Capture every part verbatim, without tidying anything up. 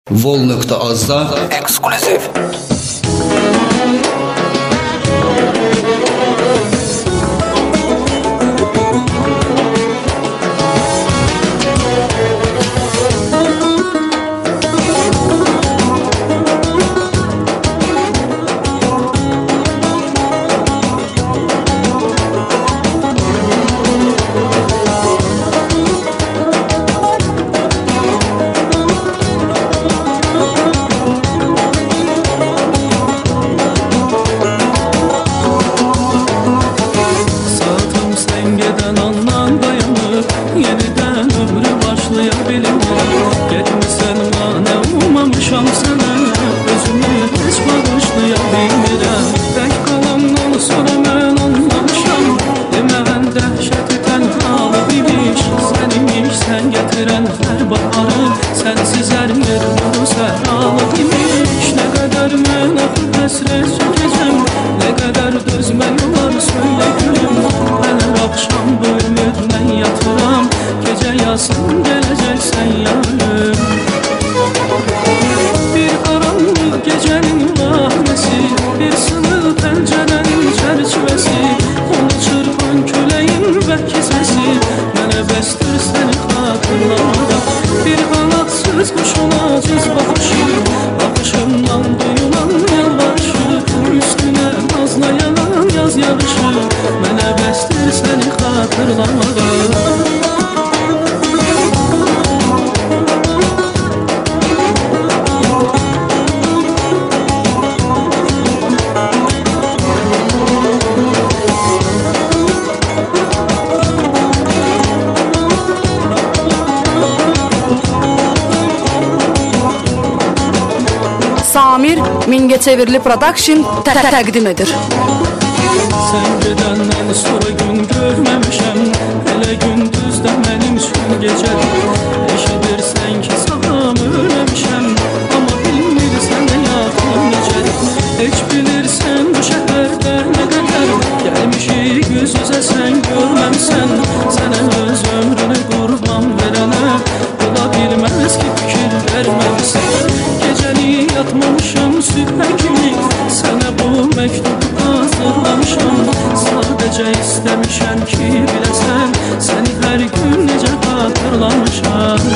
Vol.az-da ekskluziv. Yeniden ömrü başlayabilirim. Getmişsen mane ummamışam sana, özümü hiç bağışlayabilmirəm. Tək qalandan sonra mən anlamışam, deməyən dəhşəti tənhalı biliş. Sən imiş, sən gətirən hər baharı, sənsiz hər yer nuru səhralı imiş. Nə qədər mən axı həsrət çəkəcəm, nə qədər dözmək olar söylə gülüm. Mən hər axşam bu ümidlə yatıram, gecə yazın gələcəksən yanım. Bir qaranlıq gecənin vahməsi, bir sınıq pəncərənin çərçivəsi, onu çırpan küləyin bəlkə səsi, mənə bəsdir səni xatırlamada. Bir qanadsız quşun aciz baxışı, baxışımdan duyulan yalvarışı, üstünə nazlayan yaz yağışı, mənə bəsdir səni xatırlamada. Samir Mingəçevirli Production təqdim edir. Sən gedəndən sonra gün görməmişəm, elə gündüzdə mənim üçün gecədir. Eşidirsən ki sağam ölməmişəm, amma bilmirsən də yadım necədir. Heç bilirsən bu şəhərdə nə qədər gəlmişik yüz üzə sən görməmsən. Sənə öz ömrünü qurban verənə ola bilməz ki fikir verməmsən. Gecəni yatmamışam sübhə kimi, sənə bu məktubu hazırlamışam. Sadəcə istəmişəm ki biləsən, səni hər gün necə xatırlamışam.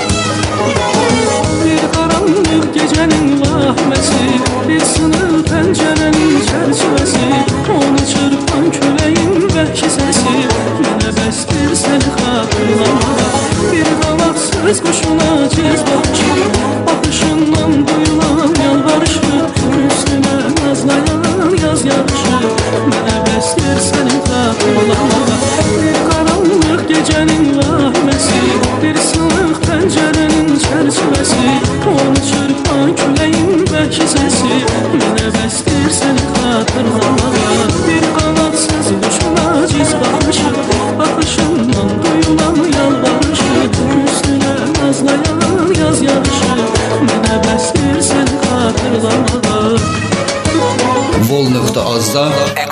Bir qaranlıq gecənin vahməsi, bir sınıq pəncərənin çərçivəsi, onu çırpan küləyin bəlkə səsi, mənə bəsdir səni xatırlamada. Bir qanadsız quşun aciz baxışı, baxışından duyulan yalvarışı, üstünə nazlayan yaz yağışı, mənə bəsdir səni xatırlamada. Bir qaranlıq gecənin vahməsi, bir sınıq pəncərənin çərçivəsi, onu çırpan küləyin bəlkə səsi, mənə bəsdir səni xatırlamada. Bir qanadsız quşun aciz baxışı, baxışından duyulan yalvarışı, üstünə nazlayan yaz yağışı, mənə bəsdir səni xatırlamada. Vol.az-da